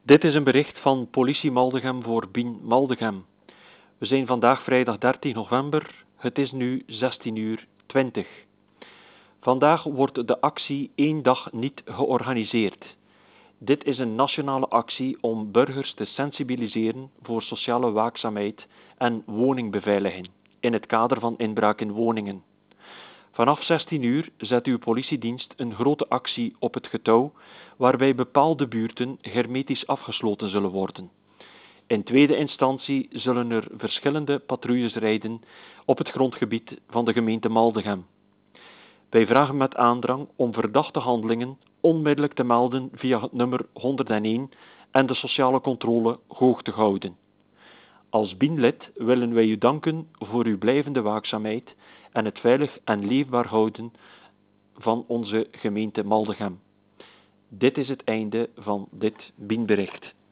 Dit is een bericht van Politie Maldegem voor Bien Maldegem. We zijn vandaag vrijdag 13 november. Het is nu 16:20. Vandaag wordt de actie één dag niet georganiseerd. Dit is een nationale actie om burgers te sensibiliseren voor sociale waakzaamheid en woningbeveiliging in het kader van inbraak in woningen. Vanaf 16 uur zet uw politiedienst een grote actie op het getouw, waarbij bepaalde buurten hermetisch afgesloten zullen worden. In tweede instantie zullen er verschillende patrouilles rijden op het grondgebied van de gemeente Maldegem. Wij vragen met aandrang om verdachte handelingen onmiddellijk te melden via het nummer 101 en de sociale controle hoog te houden. Als BIN-lid willen wij u danken voor uw blijvende waakzaamheid en het veilig en leefbaar houden van onze gemeente Maldegem. Dit is het einde van dit BIN-bericht.